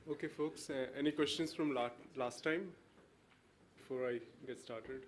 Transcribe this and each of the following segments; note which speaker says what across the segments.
Speaker 1: Okay, folks, any questions from last time before I get started?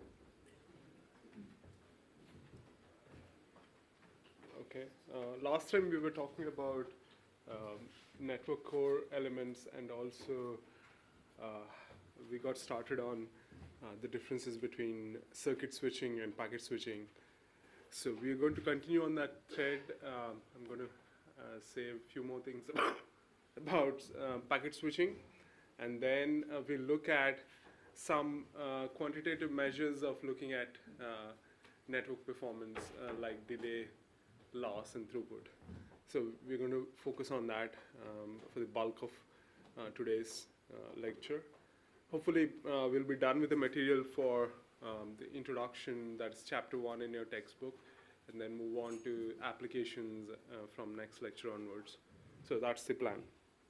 Speaker 1: Okay, last time we were talking about network core elements, and also we got started on the differences between circuit switching and packet switching. So we are going to continue on that thread. I'm going to say a few more things about packet switching, and then we'll look at some quantitative measures of looking at network performance like delay, loss, and throughput. So we're going to focus on that for the bulk of today's lecture. Hopefully we'll be done with the material for the introduction, that's chapter 1 in your textbook, and then move on to applications from next lecture onwards. So that's the plan.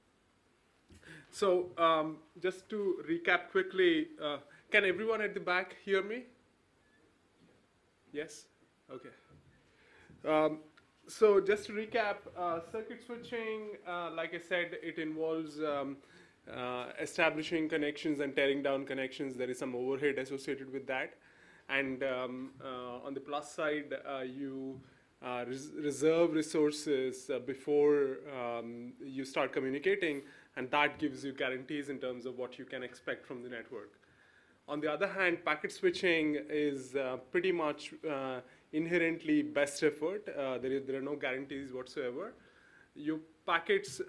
Speaker 1: So just to recap quickly, can everyone at the back hear me? Yes? Okay. So just to recap, circuit switching, like I said, it involves establishing connections and tearing down connections. There is some overhead associated with that. And on the plus side, you reserve resources before you start communicating, and that gives you guarantees in terms of what you can expect from the network. On the other hand, packet switching is pretty much inherently best effort. There are no guarantees whatsoever. Your packets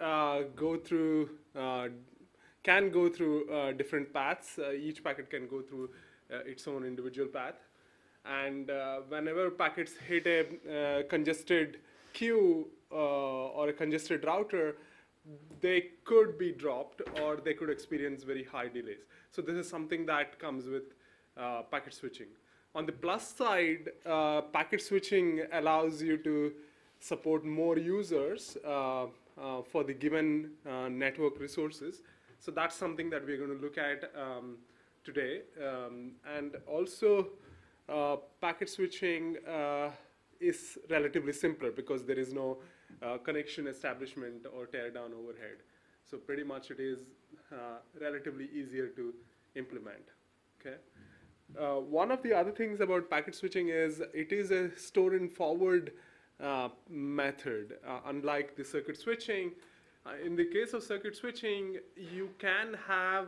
Speaker 1: can go through different paths. Each packet can go through its own individual path. And whenever packets hit a congested queue or a congested router, they could be dropped or they could experience very high delays. So this is something that comes with packet switching. On the plus side, packet switching allows you to support more users for the given network resources. So that's something that we're going to look at today. And also, packet switching is relatively simpler because there is no connection establishment or tear down overhead. So pretty much it is relatively easier to implement. Okay. One of the other things about packet switching is it is a store and forward method, unlike the circuit switching. In the case of circuit switching, you can have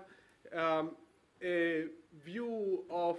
Speaker 1: a view of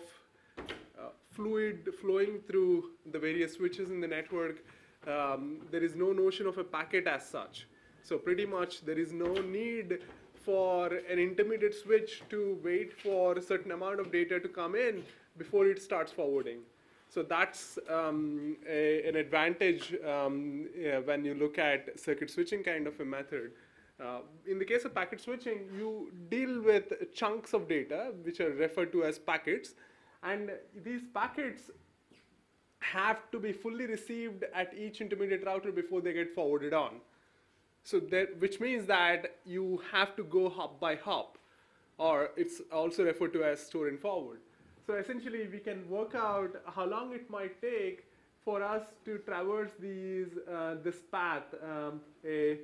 Speaker 1: fluid flowing through the various switches in the network. There is no notion of a packet as such. So pretty much there is no need for an intermediate switch to wait for a certain amount of data to come in before it starts forwarding. So that's an advantage when you look at circuit switching kind of a method. In the case of packet switching, you deal with chunks of data, which are referred to as packets, and these packets have to be fully received at each intermediate router before they get forwarded on. So which means that you have to go hop by hop, or it's also referred to as store and forward. So essentially, we can work out how long it might take for us to traverse this path, a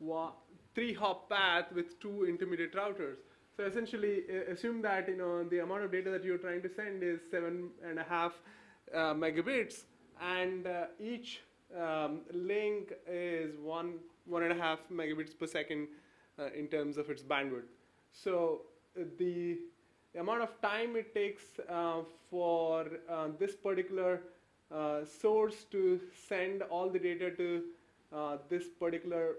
Speaker 1: 3-hop path with 2 intermediate routers. So essentially, assume that the amount of data that you're trying to send is 7.5 megabits, and each link is 1.5 megabits per second in terms of its bandwidth. So the amount of time it takes for this particular source to send all the data to this particular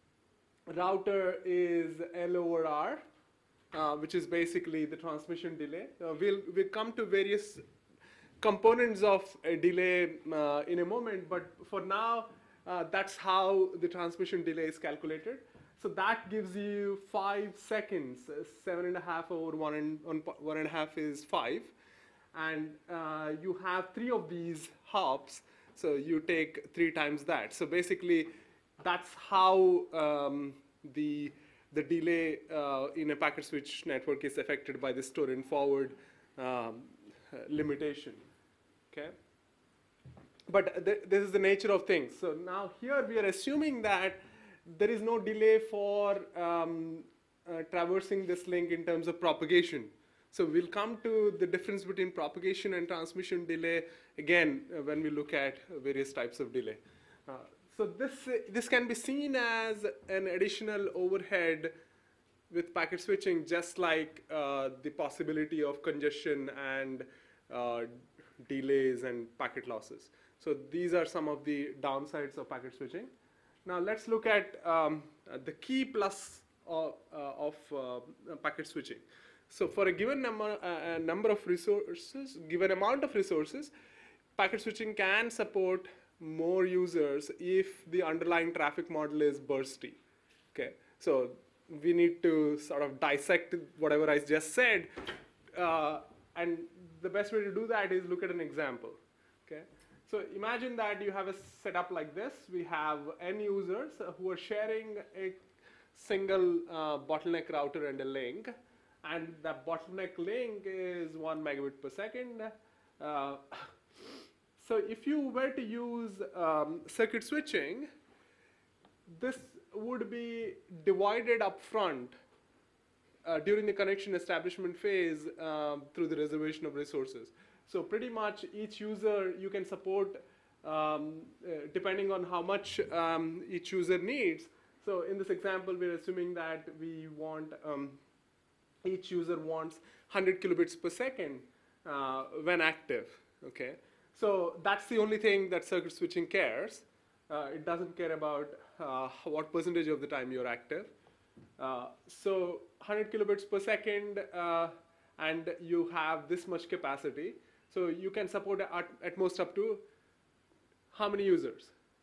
Speaker 1: router is L over R, which is basically the transmission delay. We'll come to various components of a delay in a moment, but for now, that's how the transmission delay is calculated. So that gives you 5 seconds. 7.5 over 1.5 is 5. And you have 3 of these hops, so you take 3 times that. So basically, that's how the delay in a packet switch network is affected by the store and forward limitation. Okay? But this is the nature of things. So now here we are assuming that there is no delay for traversing this link in terms of propagation. So we'll come to the difference between propagation and transmission delay again when we look at various types of delay. So this can be seen as an additional overhead with packet switching, just like the possibility of congestion and delays and packet losses. So these are some of the downsides of packet switching. Now let's look at the key plus of packet switching. So for a given number of resources, given amount of resources, packet switching can support more users if the underlying traffic model is bursty. Okay, so we need to sort of dissect whatever I just said, and the best way to do that is look at an example. Okay, so imagine that you have a setup like this. We have n users who are sharing a single bottleneck router and a link, and the bottleneck link is 1 megabit per second. So if you were to use circuit switching, this would be divided up front during the connection establishment phase through the reservation of resources. So pretty much each user you can support depending on how much each user needs. So in this example, we're assuming that we want each user wants 100 kilobits per second when active. Okay, so that's the only thing that circuit switching cares. It doesn't care about what percentage of the time you're active. So 100 kilobits per second, and you have this much capacity. So you can support at most up to how many users?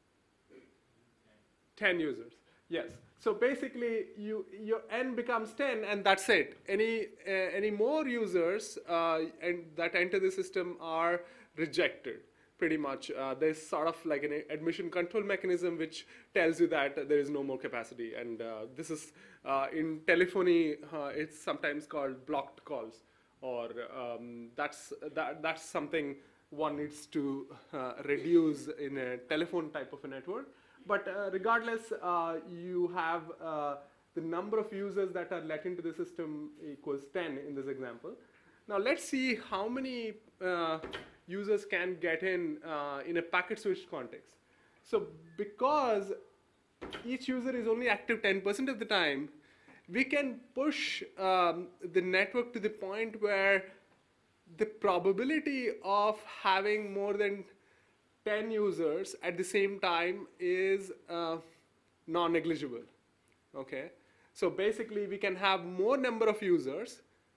Speaker 1: 10 users. Yes. So basically, your n becomes 10, and that's it. Any more users and that enter the system are rejected. Pretty much, there's sort of like an admission control mechanism which tells you that there is no more capacity, and this is in telephony. It's sometimes called blocked calls, or that's something one needs to reduce in a telephone type of a network. But regardless, you have the number of users that are let into the system equals 10 in this example. Now let's see how many users can get in a packet switched context. So because each user is only active 10% of the time, we can push the network to the point where the probability of having more than 10 users at the same time is non-negligible. Okay, so basically we can have more number of users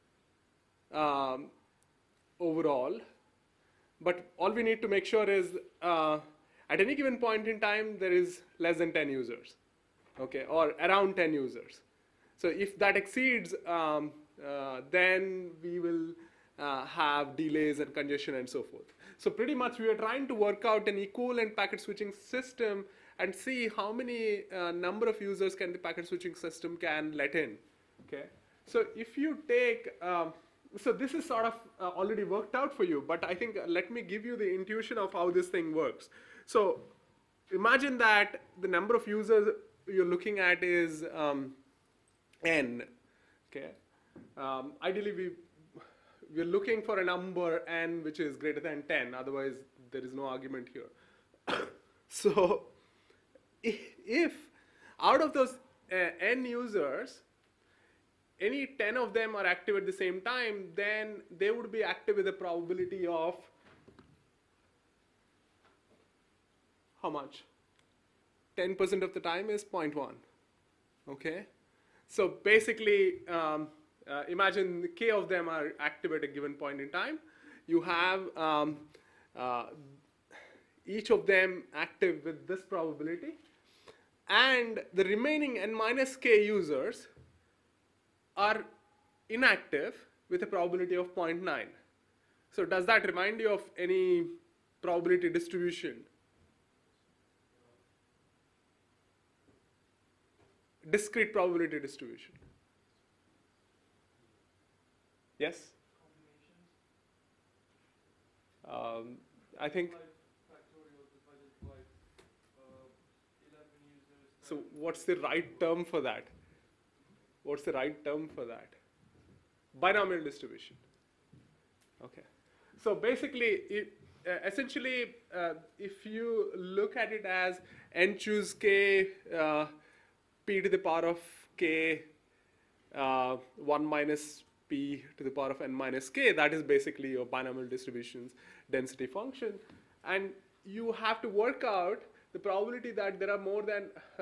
Speaker 1: overall, but all we need to make sure is at any given point in time there is less than 10 users, okay, or around 10 users. So if that exceeds, then we will have delays and congestion and so forth. So pretty much we are trying to work out an equivalent packet switching system and see how many number of users can the packet switching system can let in. Okay, so if you take, so this is sort of already worked out for you, but I think let me give you the intuition of how this thing works. So imagine that the number of users you're looking at is n. Okay, ideally we're looking for a number n which is greater than 10, otherwise there is no argument here. So if out of those n users, any 10 of them are active at the same time, then they would be active with a probability of how much? 10% of the time is 0.1. Okay, so basically imagine the k of them are active at a given point in time. You have each of them active with this probability, and the remaining n minus k users are inactive with a probability of 0.9. So does that remind you of any probability distribution? Discrete probability distribution. Yes? I think. So what's the right term for that? what's the right term for that? Binomial distribution. Okay. So basically, essentially, if you look at it as n choose k, p to the power of k, 1 minus p to the power of n minus k, that is basically your binomial distribution's density function. And you have to work out the probability that there are more than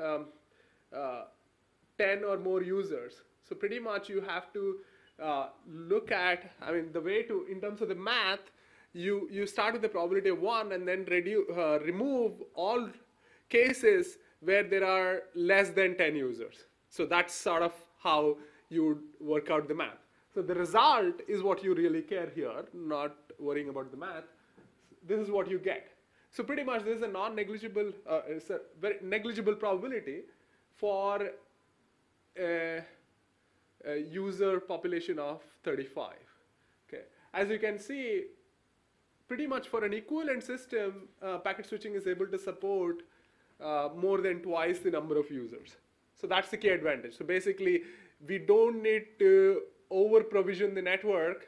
Speaker 1: 10 or more users. So pretty much you have to look at, I mean, the way to, in terms of the math, you start with the probability of 1 and then remove all cases where there are less than 10 users. So that's sort of how you would work out the math. So the result is what you really care here, not worrying about the math. This is what you get. So pretty much this is a non-negligible, it's a very negligible probability for a user population of 35. Okay. As you can see, pretty much for an equivalent system, packet switching is able to support more than twice the number of users. So that's the key advantage. So basically, we don't need to over-provision the network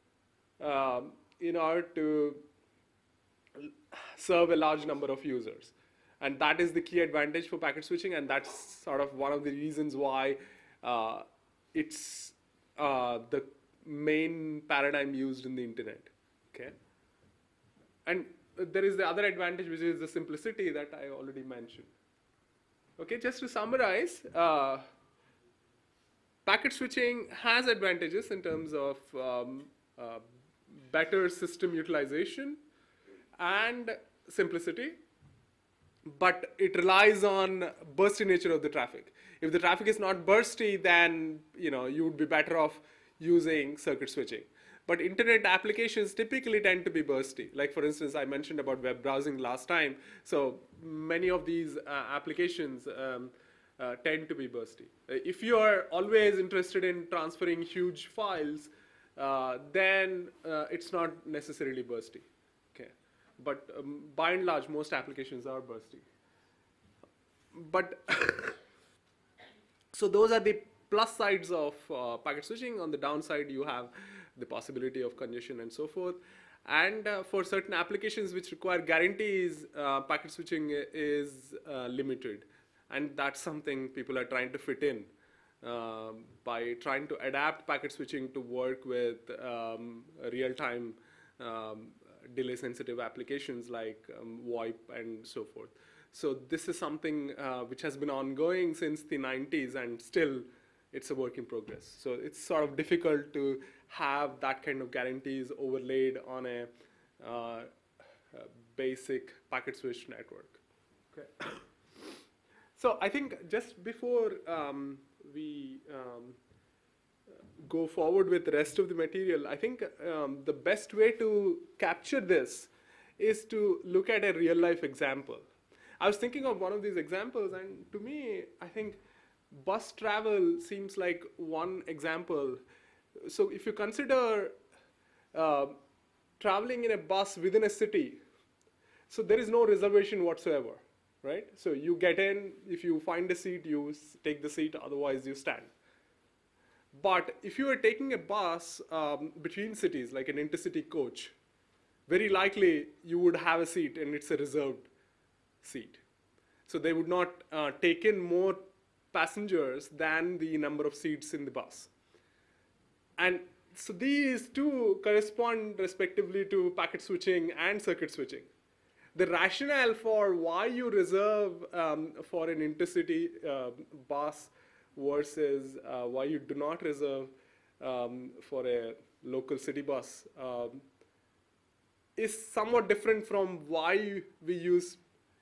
Speaker 1: in order to serve a large number of users. And that is the key advantage for packet switching, and that's sort of one of the reasons why it's the main paradigm used in the internet. Okay. And there is the other advantage, which is the simplicity that I already mentioned. Okay, just to summarize, packet switching has advantages in terms of better system utilization and simplicity, but it relies on bursty nature of the traffic. If the traffic is not bursty, then you would be better off using circuit switching. But internet applications typically tend to be bursty. Like for instance, I mentioned about web browsing last time. So many of these applications tend to be bursty. If you are always interested in transferring huge files, then it's not necessarily bursty. Okay. But by and large, most applications are bursty. But so those are the plus sides of packet switching. On the downside, you have the possibility of congestion and so forth. And for certain applications which require guarantees, packet switching is limited. And that's something people are trying to fit in by trying to adapt packet switching to work with real-time delay-sensitive applications like VoIP and so forth. So this is something which has been ongoing since the 90s, and still it's a work in progress. So it's sort of difficult to have that kind of guarantees overlaid on a basic packet switch network. Okay. So I think just before we go forward with the rest of the material, I think the best way to capture this is to look at a real life example. I was thinking of one of these examples, and to me, I think bus travel seems like one example. So if you consider traveling in a bus within a city, so there is no reservation whatsoever, right? So you get in, if you find a seat, you take the seat, otherwise you stand. But if you are taking a bus between cities, like an intercity coach, very likely you would have a seat and it's a reserved seat. So they would not take in more passengers than the number of seats in the bus. And so these two correspond respectively to packet switching and circuit switching. The rationale for why you reserve for an intercity bus versus why you do not reserve for a local city bus is somewhat different from why we use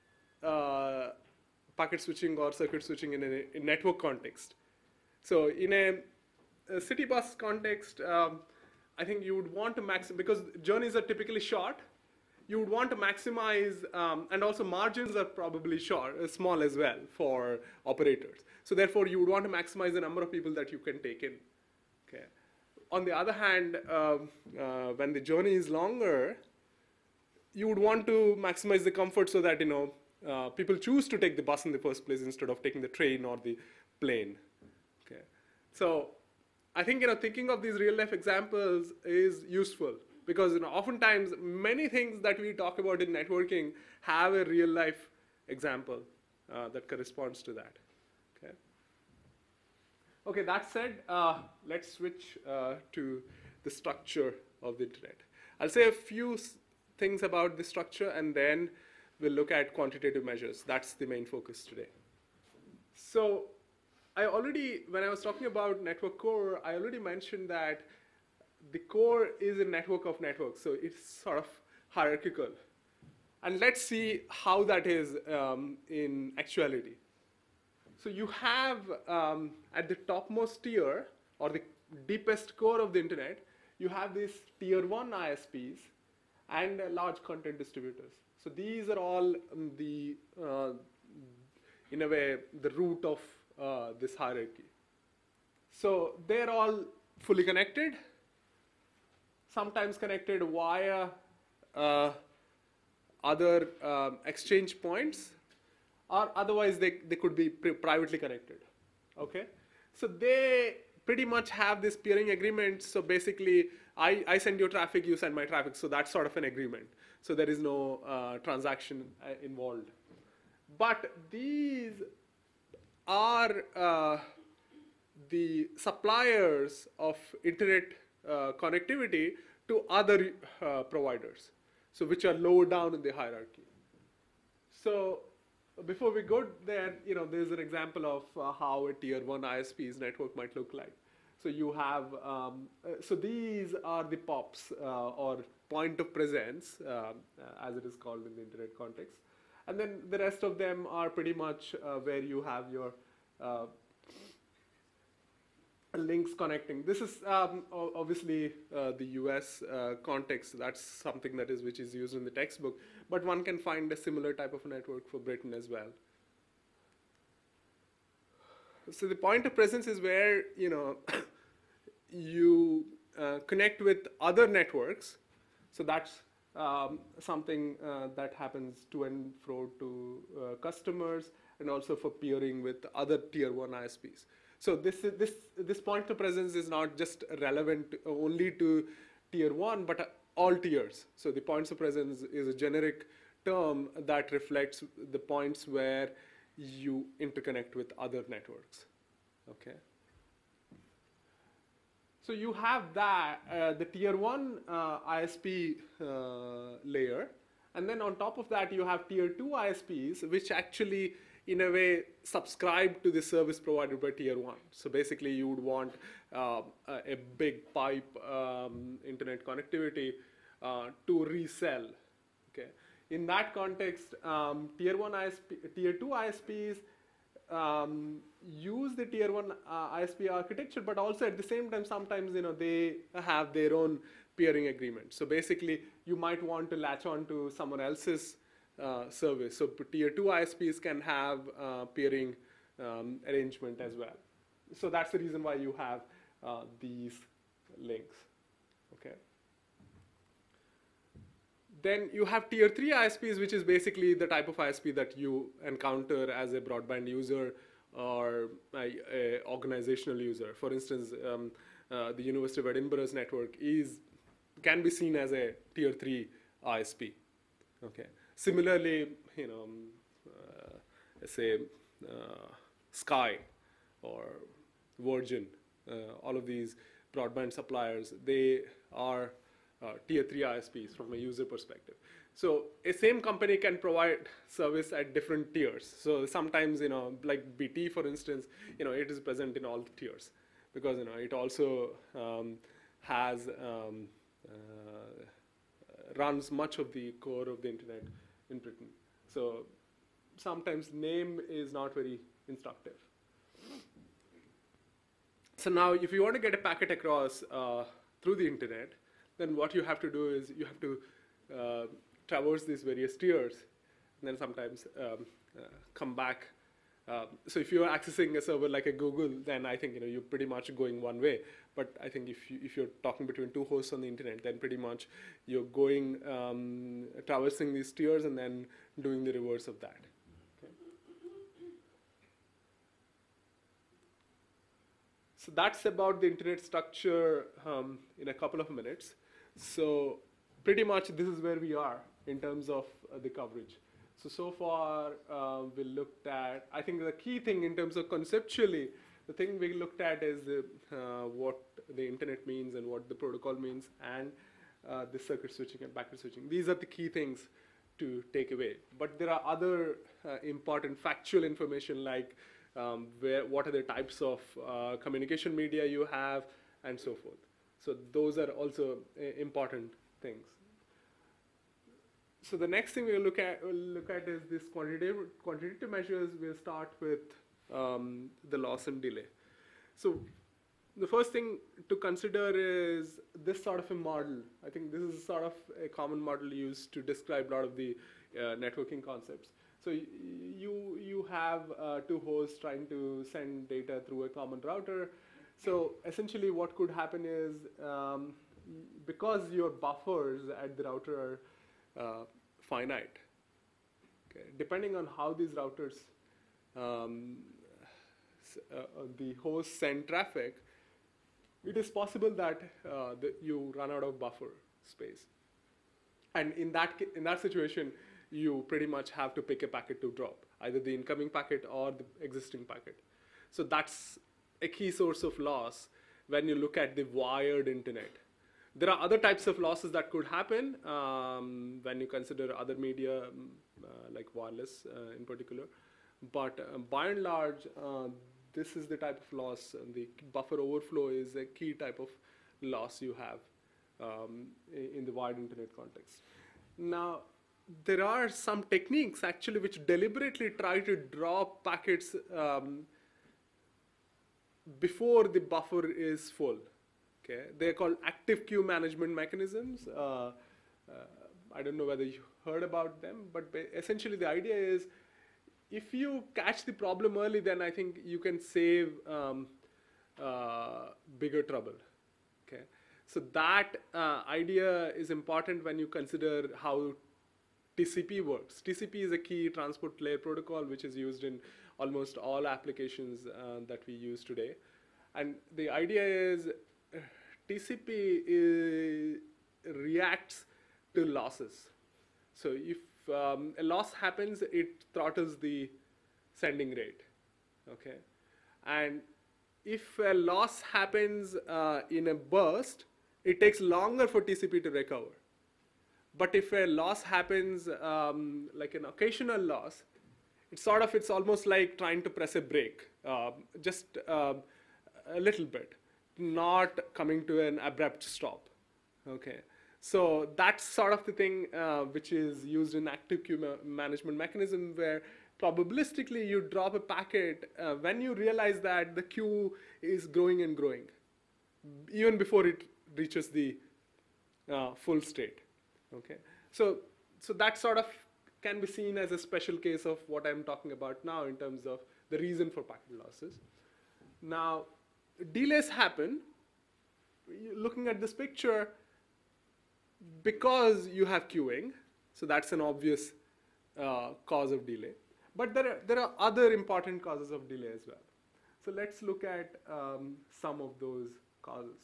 Speaker 1: packet switching or circuit switching in a network context. So in a city bus context, I think you would want to maximize, because journeys are typically short, you would want to maximize, and also margins are probably small as well for operators. So therefore, you would want to maximize the number of people that you can take in. Okay. On the other hand, when the journey is longer, you would want to maximize the comfort so that people choose to take the bus in the first place instead of taking the train or the plane. Okay. So I think thinking of these real life examples is useful because oftentimes many things that we talk about in networking have a real life example that corresponds to that. Okay. Okay. That said, let's switch to the structure of the internet. I'll say a few things about the structure, and then we'll look at quantitative measures. That's the main focus today. So when I was talking about network core, I already mentioned that the core is a network of networks, so it's sort of hierarchical. And let's see how that is in actuality. So you have at the topmost tier, or the deepest core of the internet, you have these tier 1 ISPs and large content distributors. So these are all in a way, the root of this hierarchy. So they're all fully connected, sometimes connected via other exchange points, or otherwise they could be privately connected. Okay, so they pretty much have this peering agreement. So basically, I send you traffic, you send my traffic. So that's sort of an agreement. So there is no transaction involved. But these are the suppliers of internet connectivity to other providers, so which are lower down in the hierarchy. So before we go there, there's an example of how a tier 1 ISP's network might look like. So you have, so these are the POPs, or point of presence, as it is called in the internet context. And then the rest of them are pretty much where you have your links connecting. This is obviously the US context. That's something which is used in the textbook. But one can find a similar type of network for Britain as well. So the point of presence is where you connect with other networks. So that's something that happens to and fro to customers, and also for peering with other tier 1 ISPs. So this point of presence is not just relevant only to tier 1, but all tiers. So the points of presence is a generic term that reflects the points where you interconnect with other networks. Okay. So you have that, the tier 1 ISP layer, and then on top of that you have tier 2 ISPs, which actually in a way subscribe to the service provided by tier 1. So basically you would want a big pipe internet connectivity to resell. Okay. In that context, tier 2 ISPs use the tier 1 ISP architecture, but also at the same time, sometimes they have their own peering agreement. So basically, you might want to latch on to someone else's service. So tier 2 ISPs can have peering arrangement as well. So that's the reason why you have these links. Okay. Then you have tier 3 ISPs, which is basically the type of ISP that you encounter as a broadband user or a organizational user. For instance, the University of Edinburgh's network can be seen as a tier 3 ISP. Okay. Similarly, say Sky or Virgin, all of these broadband suppliers, they are tier 3 ISPs from a user perspective. So a same company can provide service at different tiers. So sometimes, like BT, for instance, it is present in all the tiers because, it also runs much of the core of the internet in Britain. So sometimes name is not very instructive. So now if you want to get a packet across through the internet, then what you have to do is you have to traverse these various tiers, and then sometimes come back. So if you're accessing a server like a Google, then I think you're pretty much going one way. But I think if you're talking between two hosts on the internet, then pretty much you're going traversing these tiers and then doing the reverse of that. Okay. So that's about the internet structure in a couple of minutes. So pretty much this is where we are in terms of the coverage. So far we looked at, I think the key thing in terms of conceptually, the thing we looked at is what the internet means and what the protocol means, and the circuit switching and packet switching. These are the key things to take away. But there are other important factual information like what are the types of communication media you have, and so forth. So those are also important things. So the next thing we'll look at is this quantitative measures. We'll start with the loss and delay. So the first thing to consider is this sort of a model. I think this is sort of a common model used to describe a lot of the networking concepts. So you have two hosts trying to send data through a common router. So essentially what could happen is because your buffers at the router are finite, okay, depending on how these routers, the hosts send traffic, it is possible that you run out of buffer space. And in that situation, you pretty much have to pick a packet to drop, either the incoming packet or the existing packet. So that's a key source of loss when you look at the wired internet. There are other types of losses that could happen when you consider other media, like wireless in particular. But by and large, this is the type of loss. The buffer overflow is a key type of loss you have in the wired internet context. Now, there are some techniques actually which deliberately try to drop packets before the buffer is full. Okay, they're called active queue management mechanisms. I don't know whether you heard about them, but essentially the idea is if you catch the problem early, then I think you can save bigger trouble. Okay, so that idea is important when you consider how TCP works. TCP is a key transport layer protocol which is used in almost all applications that we use today. And the idea is TCP reacts to losses. So if a loss happens, it throttles the sending rate. Okay, and if a loss happens in a burst, it takes longer for TCP to recover. But if a loss happens like an occasional loss, it's almost like trying to press a brake, just a little bit, not coming to an abrupt stop. Okay, so that's sort of the thing which is used in active queue management mechanism, where probabilistically you drop a packet when you realize that the queue is growing and growing, even before it reaches the full state. Okay, so that sort of can be seen as a special case of what I'm talking about now in terms of the reason for packet losses. Now, delays happen. Looking at this picture, because you have queuing, so that's an obvious cause of delay. But there are other important causes of delay as well. So let's look at some of those causes.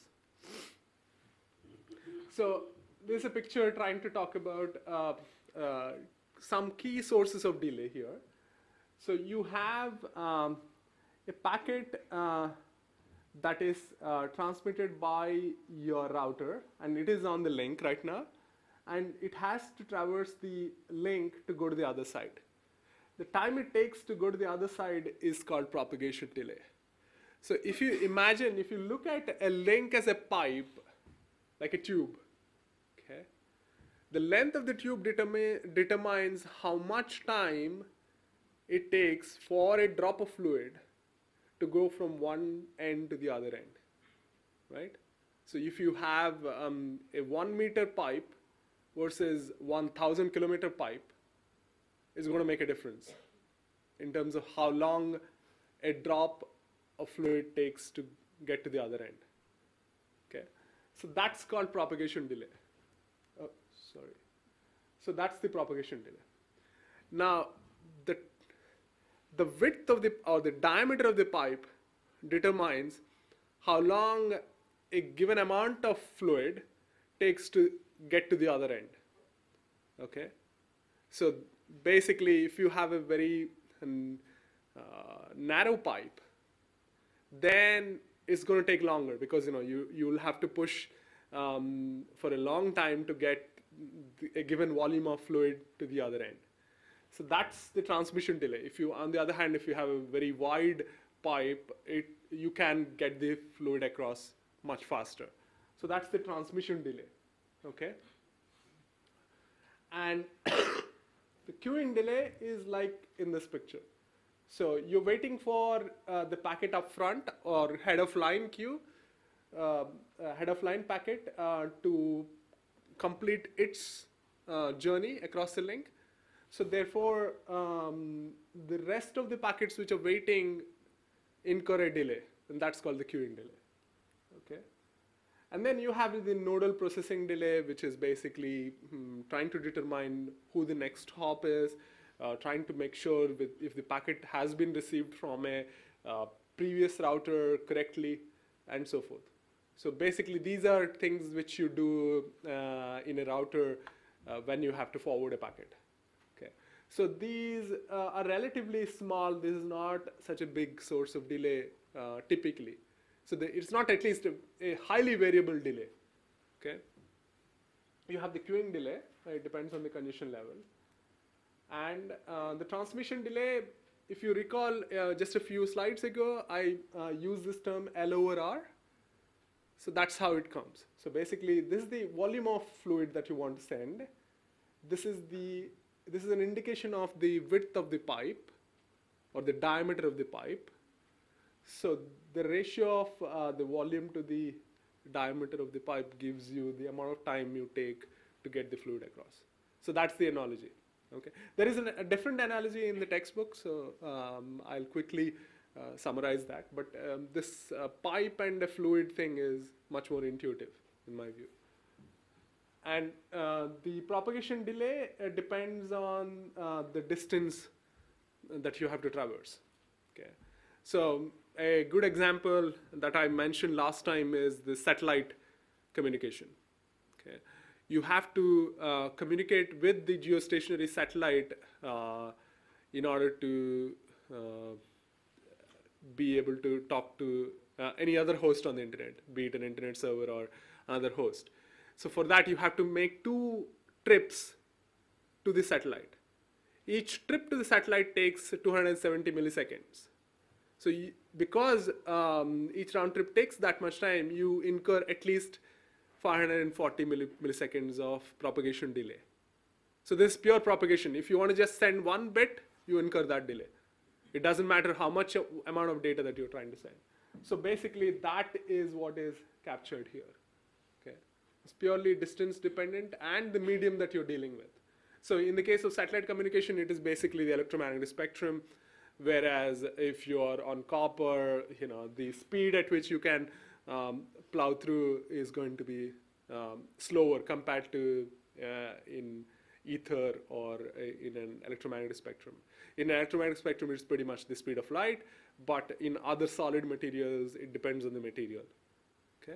Speaker 1: So there's a picture trying to talk about some key sources of delay here. So you have a packet that is transmitted by your router, and it is on the link right now, and it has to traverse the link to go to the other side. The time it takes to go to the other side is called propagation delay. So if you look at a link as a pipe, like a tube, okay, the length of the tube determines how much time it takes for a drop of fluid to go from one end to the other end, right? So if you have a 1 meter pipe versus 1,000 kilometer pipe, it's going to make a difference in terms of how long a drop of fluid takes to get to the other end. Okay, so that's called propagation delay. Oh, sorry. So that's the propagation delay. Now, the width of the diameter of the pipe determines how long a given amount of fluid takes to get to the other end. Okay, so basically, if you have a very narrow pipe, then it's going to take longer because you will have to push for a long time to get a given volume of fluid to the other end. So that's the transmission delay. If you, on the other hand, if you have a very wide pipe, you can get the fluid across much faster. So that's the transmission delay. Okay. And the queuing delay is like in this picture. So you're waiting for the packet up front or head of line queue, head of line packet to complete its journey across the link. So therefore, the rest of the packets which are waiting incur a delay, and that's called the queuing delay. Okay. And then you have the nodal processing delay, which is basically trying to determine who the next hop is, trying to make sure if the packet has been received from a previous router correctly, and so forth. So basically, these are things which you do in a router when you have to forward a packet. Okay. So these are relatively small. This is not such a big source of delay typically. So it's not at least a highly variable delay. Okay. You have the queuing delay. It depends on the congestion level. And the transmission delay, if you recall, just a few slides ago, I used this term L over R. So that's how it comes. So basically, this is the volume of fluid that you want to send. This is an indication of the width of the pipe or the diameter of the pipe. So the ratio of the volume to the diameter of the pipe gives you the amount of time you take to get the fluid across. So that's the analogy. Okay. There is a different analogy in the textbook, so I'll quickly summarize that. But this pipe and the fluid thing is much more intuitive in my view. And the propagation delay depends on the distance that you have to traverse. Okay. So a good example that I mentioned last time is the satellite communication. Okay. You have to communicate with the geostationary satellite in order to be able to talk to any other host on the internet, be it an internet server or another host. So for that, you have to make 2 trips to the satellite. Each trip to the satellite takes 270 milliseconds. So because each round trip takes that much time, you incur at least 540 milliseconds of propagation delay. So this is pure propagation. If you want to just send 1 bit, you incur that delay. It doesn't matter how much amount of data that you're trying to send. So basically, that is what is captured here. Okay. It's purely distance dependent and the medium that you're dealing with. So in the case of satellite communication, it is basically the electromagnetic spectrum. Whereas if you are on copper, the speed at which you can plow through is going to be slower compared to in ether or in an electromagnetic spectrum. In an electromagnetic spectrum, it's pretty much the speed of light, but in other solid materials, it depends on the material. Okay.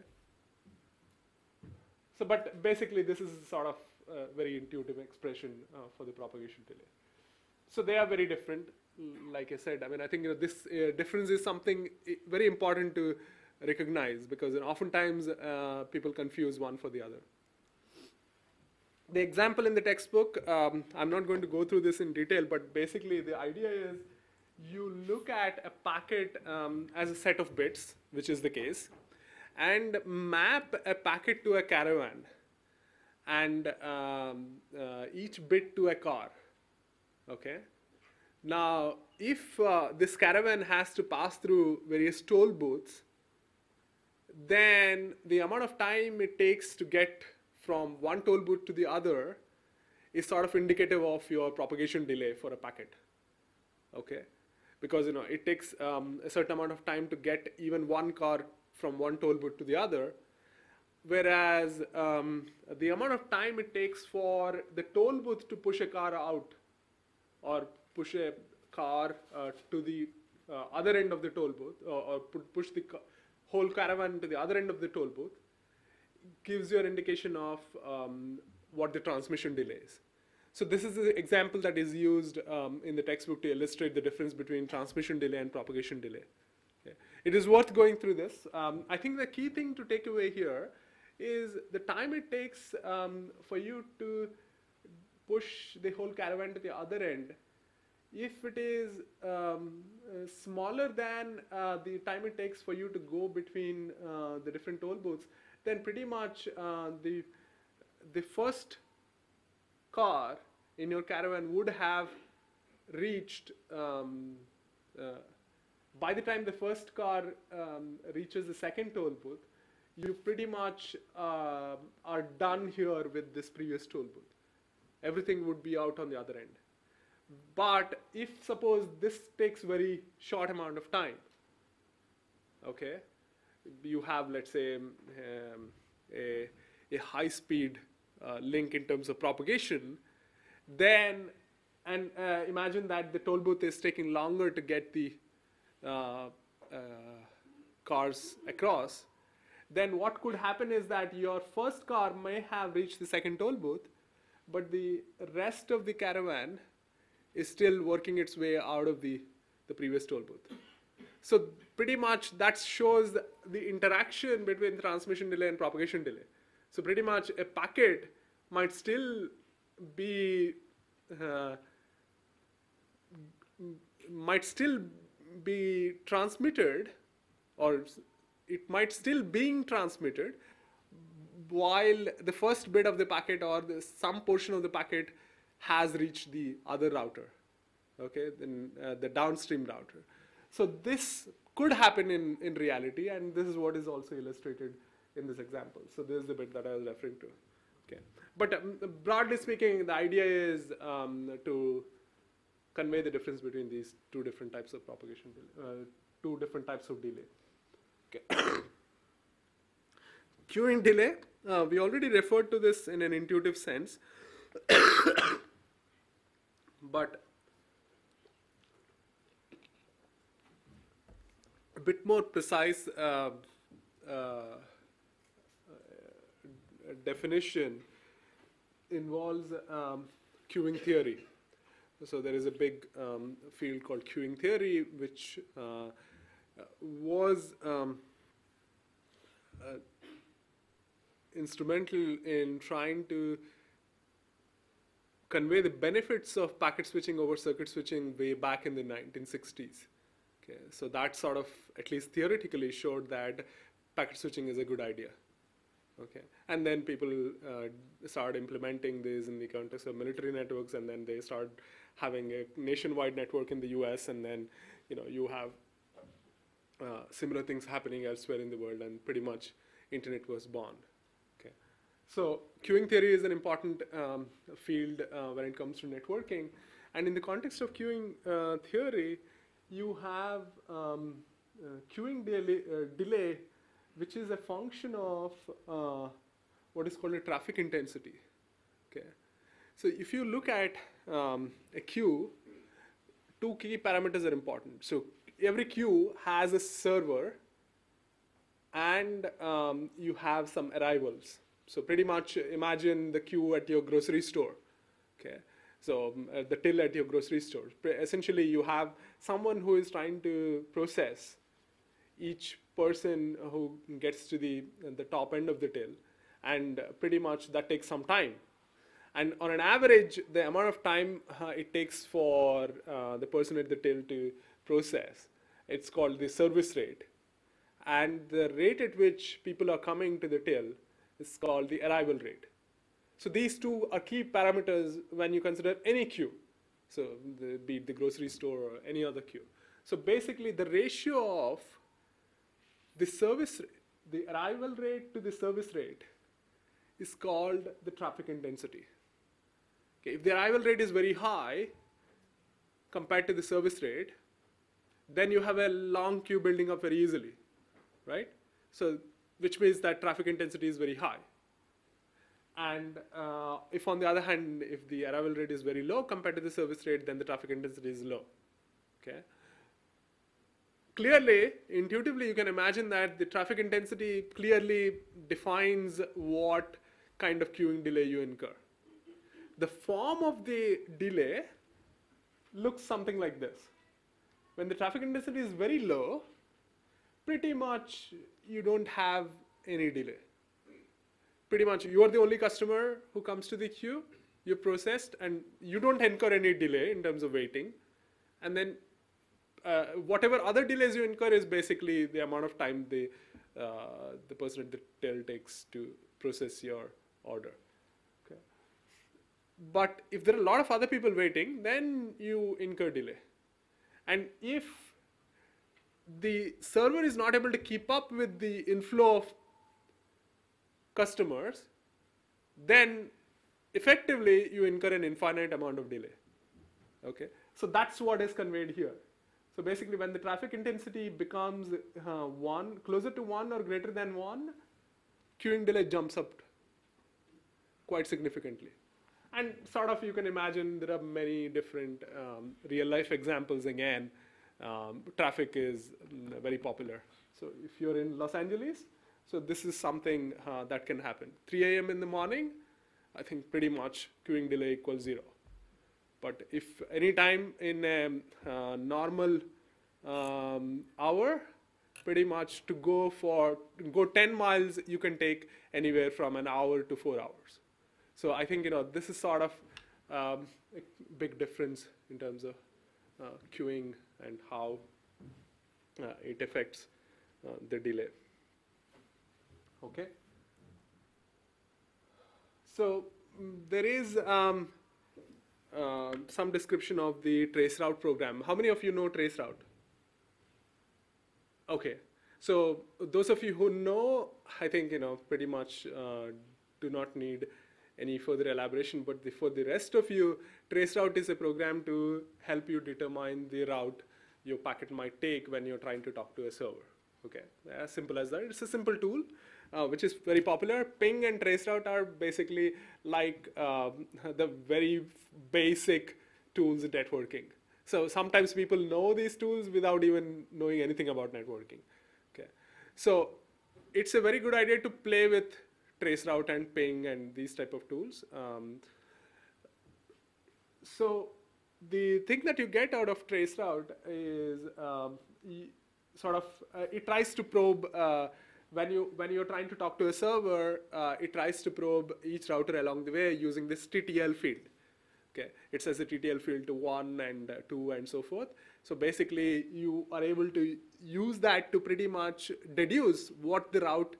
Speaker 1: So, but basically, this is sort of a very intuitive expression for the propagation delay. So they are very different. Like I said, I mean, I think this difference is something very important to recognize because oftentimes people confuse one for the other. The example in the textbook, I'm not going to go through this in detail, but basically the idea is you look at a packet as a set of bits, which is the case, and map a packet to a caravan and each bit to a car. Okay. Now, if this caravan has to pass through various toll booths, then the amount of time it takes to get from one toll booth to the other is sort of indicative of your propagation delay for a packet. Okay, because it takes a certain amount of time to get even one car from one toll booth to the other, whereas the amount of time it takes for the toll booth to push a car out or push a car to the other end of the toll booth or push the whole caravan to the other end of the toll booth gives you an indication of what the transmission delay is. So this is the example that is used in the textbook to illustrate the difference between transmission delay and propagation delay. Okay. It is worth going through this. I think the key thing to take away here is the time it takes for you to push the whole caravan to the other end. If it is smaller than the time it takes for you to go between the different toll booths, then pretty much the first car in your caravan would have reached, by the time the first car reaches the second toll booth, you pretty much are done here with this previous toll booth. Everything would be out on the other end. But if suppose this takes very short amount of time, okay, you have, let's say, a high-speed link in terms of propagation, then, and imagine that the toll booth is taking longer to get the cars across, then what could happen is that your first car may have reached the second toll booth, but the rest of the caravan is still working its way out of the previous toll booth. So pretty much that shows the interaction between transmission delay and propagation delay. So pretty much a packet might still be transmitted, or it might still being transmitted while the first bit of the packet or some portion of the packet has reached the other router, okay, then the downstream router. So this could happen in reality, and this is what is also illustrated in this example. So this is the bit that I was referring to. Okay, but broadly speaking, the idea is to convey the difference between these two different types of propagation, two different types of delay. Okay. Queuing delay, we already referred to this in an intuitive sense, but a bit more precise definition involves queuing theory. So there is a big field called queuing theory, which was instrumental in trying to convey the benefits of packet switching over circuit switching way back in the 1960s. Okay, so that sort of, at least theoretically, showed that packet switching is a good idea. Okay, and then people started implementing this in the context of military networks, and then they started having a nationwide network in the US, and then you have similar things happening elsewhere in the world, and pretty much internet was born. Okay, so queuing theory is an important field when it comes to networking, and in the context of queuing theory, you have queuing delay, which is a function of what is called a traffic intensity. Okay, so if you look at a queue, two key parameters are important. So every queue has a server, and you have some arrivals. So pretty much imagine the queue at your grocery store. Okay, so the till at your grocery store. Essentially, you have someone who is trying to process each person who gets to the top end of the till, and pretty much that takes some time. And on an average, the amount of time it takes for the person at the till to process, it's called the service rate. And the rate at which people are coming to the till is called the arrival rate. So these two are key parameters when you consider any queue. So be it the grocery store or any other queue. So basically the ratio of the service rate, the arrival rate to the service rate, is called the traffic intensity. Okay, if the arrival rate is very high compared to the service rate, then you have a long queue building up very easily, right? So, which means that traffic intensity is very high. And if on the other hand, if the arrival rate is very low compared to the service rate, then the traffic intensity is low, okay? clearly, intuitively, you can imagine that the traffic intensity clearly defines what kind of queuing delay you incur. The form of the delay looks something like this. When the traffic intensity is very low, pretty much you don't have any delay. Pretty much you are the only customer who comes to the queue, you're processed, and you don't incur any delay in terms of waiting. And then whatever other delays you incur is basically the amount of time the person at the till takes to process your order. Okay. But if there are a lot of other people waiting, then you incur delay. And if the server is not able to keep up with the inflow of customers, then effectively you incur an infinite amount of delay. Okay, so that's what is conveyed here. So basically, when the traffic intensity becomes closer to 1 or greater than 1, queuing delay jumps up quite significantly. And sort of you can imagine there are many different real-life examples again. Traffic is very popular. So if you're in Los Angeles, so this is something that can happen. 3 a.m. in the morning, I think pretty much queuing delay equals 0. But if any time in a normal hour, pretty much to go 10 miles, you can take anywhere from an hour to 4 hours. So I think this is sort of a big difference in terms of queuing and how it affects the delay. Okay. So there is some description of the traceroute program. How many of you know traceroute? Okay. So those of you who know, I think pretty much do not need any further elaboration. But for the rest of you, traceroute is a program to help you determine the route your packet might take when you're trying to talk to a server. Okay, as simple as that. It's a simple tool, which is very popular. Ping and traceroute are basically like the very basic tools in networking. So sometimes people know these tools without even knowing anything about networking. Okay, so it's a very good idea to play with traceroute and ping and these type of tools. So the thing that you get out of traceroute is it tries to probe when you're trying to talk to a server. It tries to probe each router along the way using this TTL field. Okay, it says a TTL field to 1 and 2 and so forth. So basically, you are able to use that to pretty much deduce what the route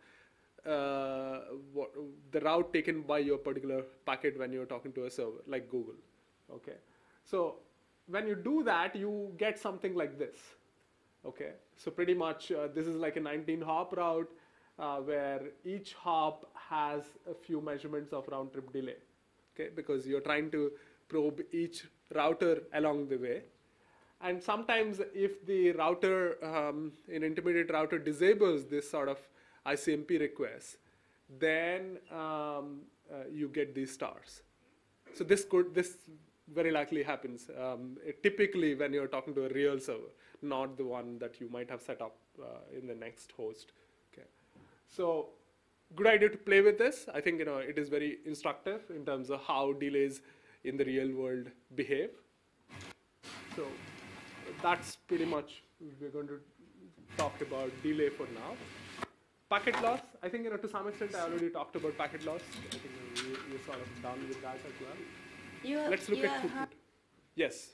Speaker 1: taken by your particular packet when you're talking to a server, like Google. Okay, so when you do that, you get something like this. Okay, so pretty much this is like a 19-hop route where each hop has a few measurements of round-trip delay. Okay, because you're trying to probe each router along the way. And sometimes if the router, an intermediate router disables this sort of ICMP requests, then you get these stars. So this very likely happens typically when you're talking to a real server, not the one that you might have set up in the next host. Okay, so good idea to play with this. I think it is very instructive in terms of how delays in the real world behave. So that's pretty much we're going to talk about delay for now. Packet loss, I think to some extent I already talked about packet loss. I think we're sort of done with that as well. Let's look at throughput. Yes.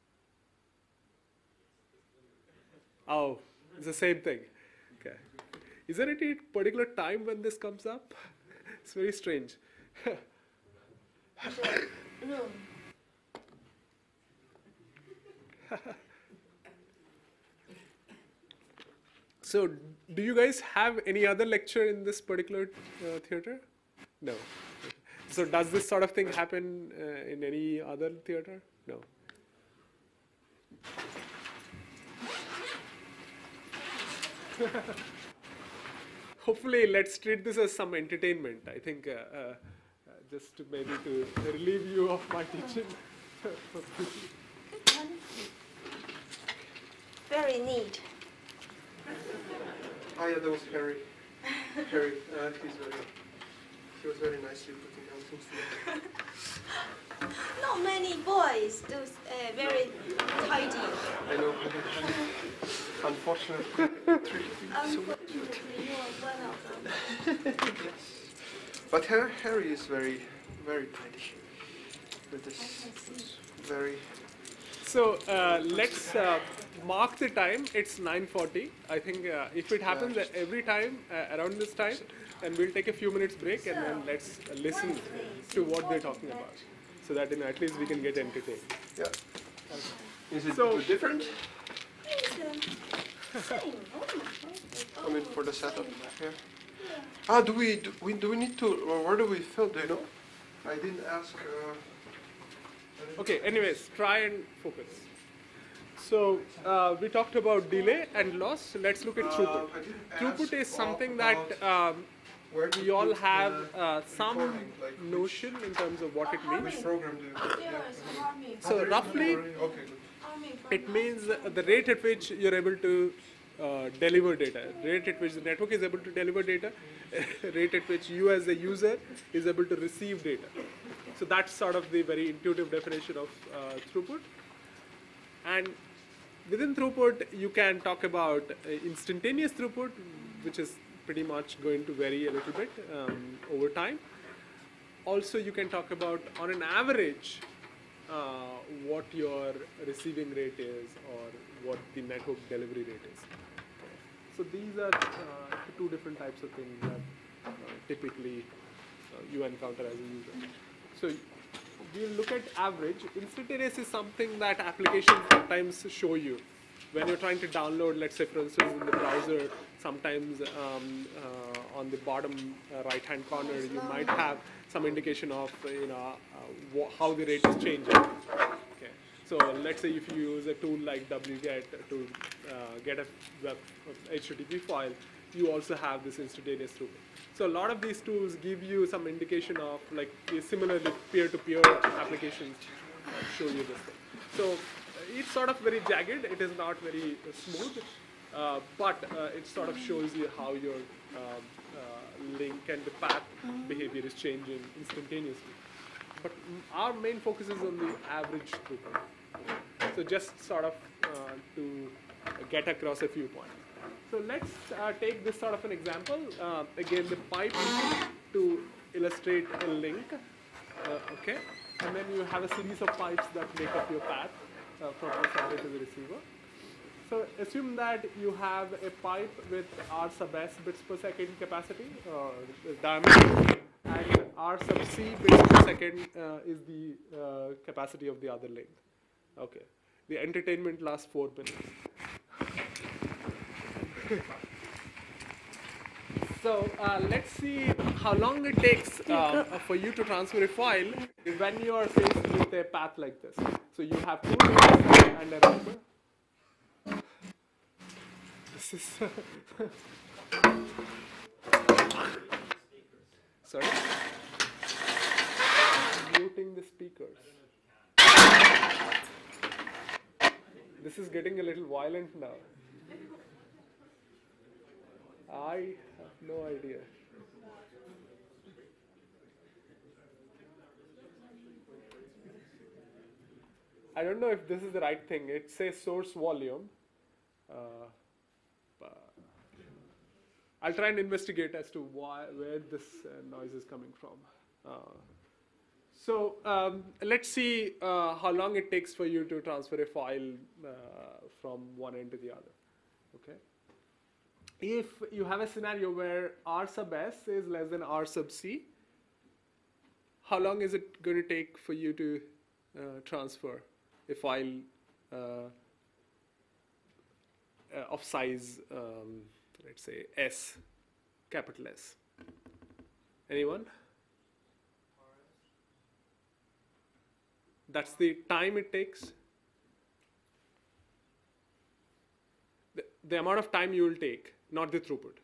Speaker 1: Oh, it's the same thing. Okay. Is there any particular time when this comes up? It's very strange.
Speaker 2: No.
Speaker 1: So, do you guys have any other lecture in this particular theater? No. So, does this sort of thing happen in any other theater? No. Hopefully, let's treat this as some entertainment. I think just to maybe to relieve you of my teaching.
Speaker 2: Very neat. Oh yeah, that was Harry. Harry, he was very nicely putting down things together.
Speaker 3: Not many boys do very tidy.
Speaker 2: I know. Unfortunately,
Speaker 3: Unfortunately, you are one of them.
Speaker 2: yes. But Harry is very, very tidy. With this very.
Speaker 1: So let's mark the time. It's 9:40. I think if it happens every time around this time, then we'll take a few minutes break and then let's listen to what they're talking about, so that at least we can get entertained.
Speaker 2: Yeah. Is it
Speaker 1: So
Speaker 2: different?
Speaker 3: Same.
Speaker 2: I mean, for the setup. Yeah. Ah, do we need to? Or where do we film? Do you know? I didn't ask.
Speaker 1: Okay, anyways, try and focus. So we talked about delay and loss. Let's look at throughput. Throughput is something that we all have some notion in terms of what it means. So roughly, it means the rate at which you're able to deliver data, rate at which the network is able to deliver data, rate at which you as a user is able to receive data. So that's sort of the very intuitive definition of throughput. And within throughput, you can talk about instantaneous throughput, which is pretty much going to vary a little bit over time. Also, you can talk about, on an average, what your receiving rate is or what the network delivery rate is. So these are two different types of things that typically you encounter as a user. So we'll look at average. Instantaneous is something that applications sometimes show you. When you're trying to download, let's say for instance in the browser, sometimes on the bottom right-hand corner, you might have some indication of how the rate is changing. Okay. So let's say if you use a tool like wget to get a web HTTP file, you also have this instantaneous throughput. So a lot of these tools give you some indication of, like, similarly peer-to-peer applications show you this thing. So it's sort of very jagged. It is not very smooth, but it sort of shows you how your link and the path behavior is changing instantaneously. But our main focus is on the average throughput. So just sort of to get across a few points. So let's take this sort of an example. Again, the pipe to illustrate a link, okay? And then you have a series of pipes that make up your path from the sender to the receiver. So assume that you have a pipe with R sub S bits per second capacity, diameter, and R sub C bits per second is the capacity of the other link. Okay. The entertainment lasts 4 minutes. So let's see how long it takes for you to transfer a file when you are faced with a path like this. So you have 2 links and a router. This is sorry. Muting the speakers. This is getting a little violent now. I have no idea. I don't know if this is the right thing. It says source volume. I'll try and investigate as to where this noise is coming from. So let's see how long it takes for you to transfer a file from one end to the other. Okay. If you have a scenario where R sub S is less than R sub C, how long is it going to take for you to transfer a file of size, let's say S, capital S? Anyone? That's the time it takes. The amount of time you will take, not the throughput.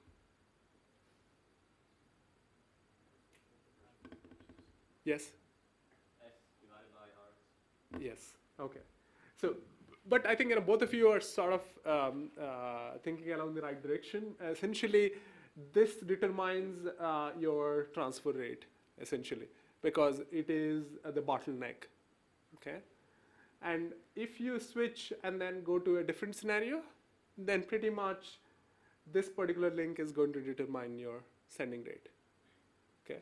Speaker 1: Yes?
Speaker 4: S divided by R.
Speaker 1: Yes. Okay. So but I think both of you are sort of thinking along the right direction. Essentially, this determines your transfer rate, essentially, because it is the bottleneck. Okay, and if you switch and then go to a different scenario, then pretty much this particular link is going to determine your sending rate. Okay,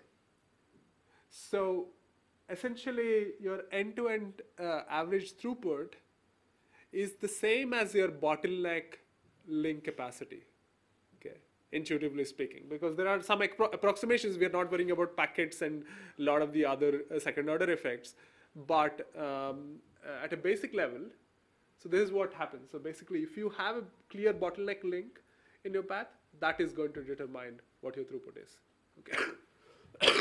Speaker 1: so essentially your end-to-end average throughput is the same as your bottleneck link capacity, okay, intuitively speaking, because there are some approximations. We are not worrying about packets and a lot of the other second order effects, but at a basic level, so this is what happens. So basically, if you have a clear bottleneck link in your path, that is going to determine what your throughput is, okay.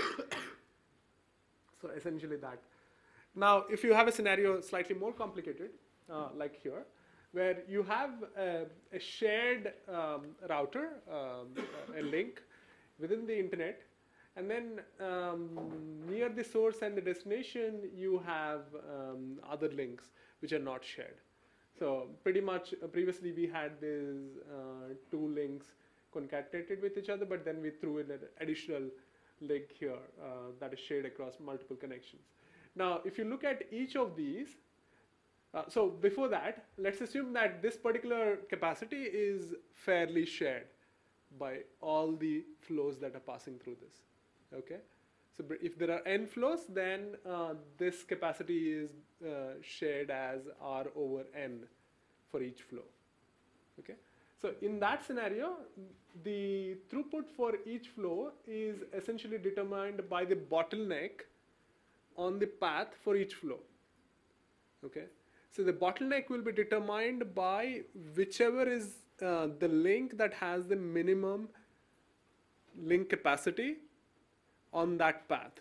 Speaker 1: So essentially that. Now, if you have a scenario slightly more complicated, like here, where you have a shared router, a link within the internet, and then near the source and the destination, you have other links which are not shared. So pretty much previously we had these two links concatenated with each other, but then we threw in an additional link here that is shared across multiple connections. Now, if you look at each of these, so before that, let's assume that this particular capacity is fairly shared by all the flows that are passing through this, okay? So if there are n flows, then this capacity is shared as R over n for each flow, okay? So in that scenario, the throughput for each flow is essentially determined by the bottleneck on the path for each flow, okay? So the bottleneck will be determined by whichever is the link that has the minimum link capacity on that path.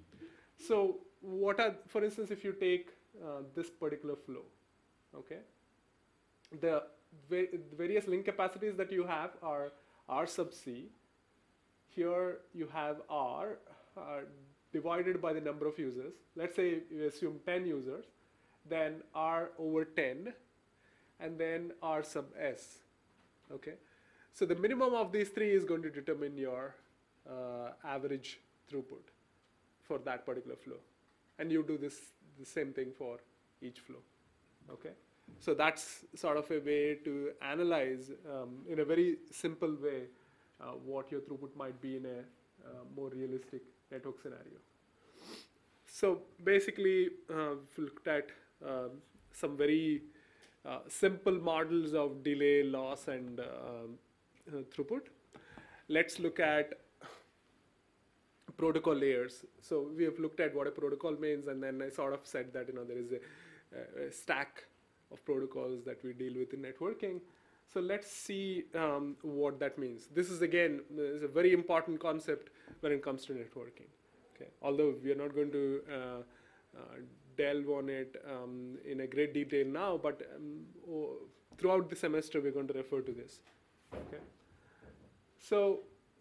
Speaker 1: So what are, for instance, if you take this particular flow, okay, the various link capacities that you have are R sub C. Here you have R divided by the number of users. Let's say you assume 10 users, then R over 10, and then R sub S, okay? So the minimum of these three is going to determine your average throughput for that particular flow. And you do the same thing for each flow, okay? So that's sort of a way to analyze in a very simple way what your throughput might be in a more realistic network scenario. So basically, we looked at some very simple models of delay, loss, and throughput. Let's look at protocol layers. So we have looked at what a protocol means, and then I sort of said that there is a stack of protocols that we deal with in networking. So let's see what that means. This is, again, is a very important concept when it comes to networking. Okay, although we are not going to delve on it in a great detail now, but throughout the semester we're going to refer to this. Okay, so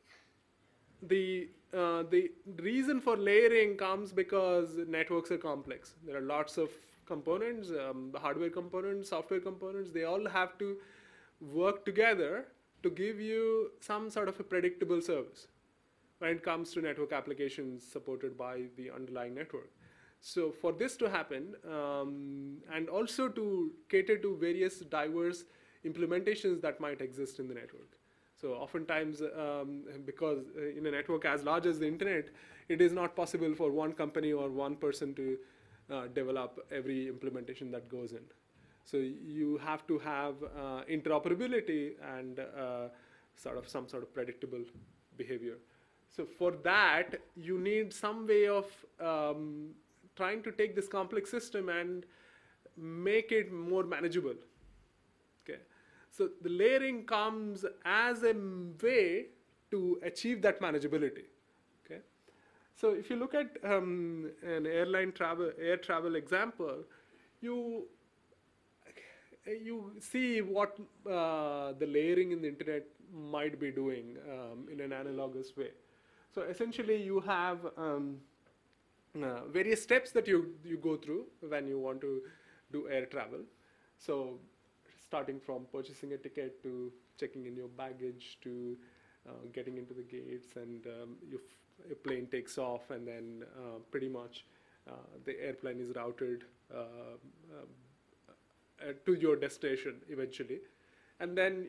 Speaker 1: the reason for layering comes because networks are complex. There are lots of components, hardware components, software components. They all have to work together to give you some sort of a predictable service when it comes to network applications supported by the underlying network. So for this to happen, and also to cater to various diverse implementations that might exist in the network. So oftentimes, because in a network as large as the internet, it is not possible for one company or one person to develop every implementation that goes in. So you have to have interoperability and some sort of predictable behavior. So for that, you need some way of trying to take this complex system and make it more manageable. Okay, so the layering comes as a way to achieve that manageability. Okay, so if you look at an air travel example, you see what the layering in the internet might be doing in an analogous way. So essentially, you have various steps that you go through when you want to do air travel. So starting from purchasing a ticket to checking in your baggage to getting into the gates, and your plane takes off, and then pretty much the airplane is routed to your destination eventually. And then